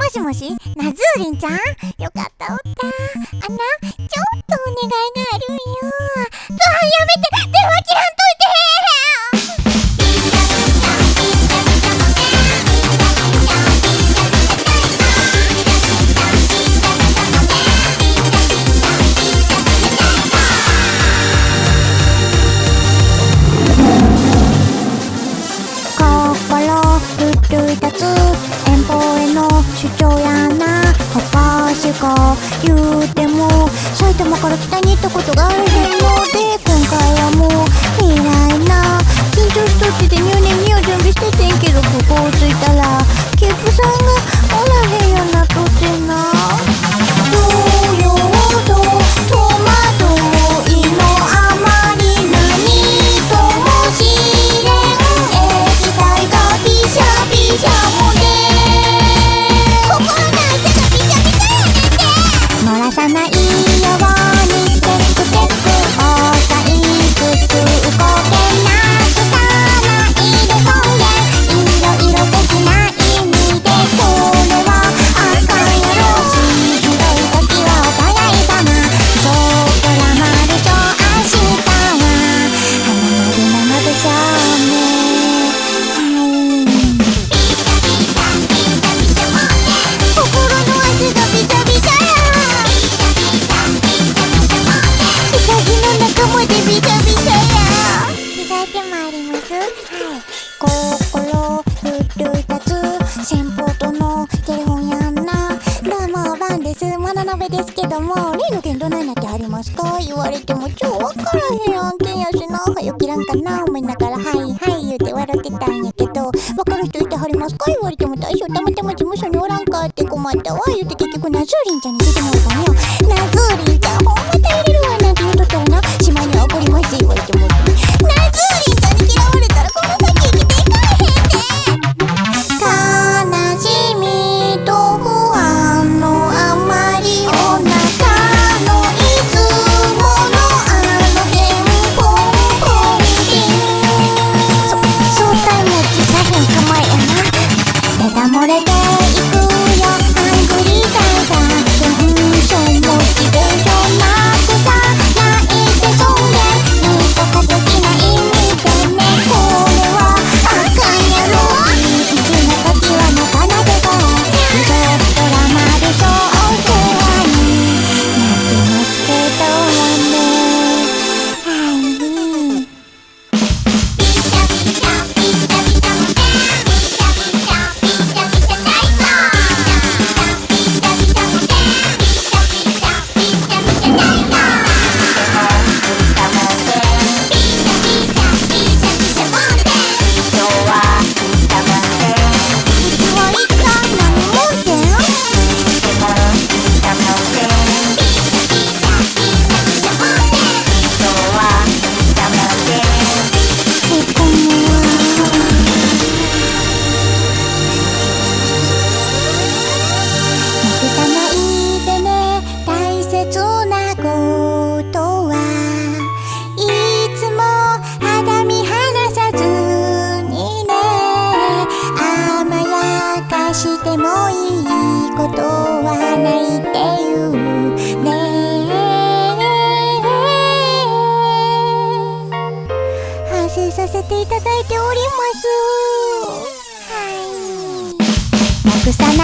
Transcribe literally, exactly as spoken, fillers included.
しもし、なずーりんちゃん、よかったおった。あんな、ちょっとお願いがあるんよ。うわ、やめて、電話切らんといて。奮い立つ遠方への主張やな。おかしか言うても埼玉から北に行ったことがあるので、今回はもう未来な。緊張しとってて入念には準備しててんけど、ここを着いたらキップさんがおらへんようなっとってな。動揺と戸惑いのあまり何とも知れん液体がビシャビシャもね、心の汗がビシャビシャやねんて。漏らさないようにテクテク押さえつつ動けなくさないでそんでいろいろできない意味でそれはあかんやろ。しんどい時はお互い様そうドラマでしょ明日は花まりなのでしょうね。心奮い立つ先方とのテレフォンやんな。どうもバンです。まな鍋ですけども、例の件どないなってありますか言われても超わからへん案件やしな。はよ切らんかな思いながらはいはい言うて笑ってたんやけど、わかる人いてはりますか言われても大将たまたま事務所におらんかって困ったわ言うて結局ナズーリンちゃんに出てもらったんよ。ナズーリンちゃんほんま頼れるわなんて言うとったらな、島には送ります言われてもナズーリンちゃんに嫌われたらこの先生きていかれへんで。悲しみと不安のあまりお腹のいつものあのへんぽんぽんりんそ相対持ちさへん構えやな。ただ漏れていくよハングリーさがテンションモチベーションなくさないでそんでなんとかできないみたいね。これはあかんやろ。一な時はなかなでがリゾートドラマでしょお世話になってますけどね。はいビシャビシャビシャビシャもねビシャビシャビシャビシャ大好ビシャビシャもねビシャビシャビシャビシャ大好ビシャビシャビシャもねビシャビシャビシャビシャもね今日はビシャもねうちは一体何もんてんでもビシャもねビシャビシャビシャビシャもね今日はビシャもねへこむわ。なくさないでね大切なことはいつも肌身離さずにね。甘やかしてもいいことはないっていうね。反省させていただいております。はいなくさ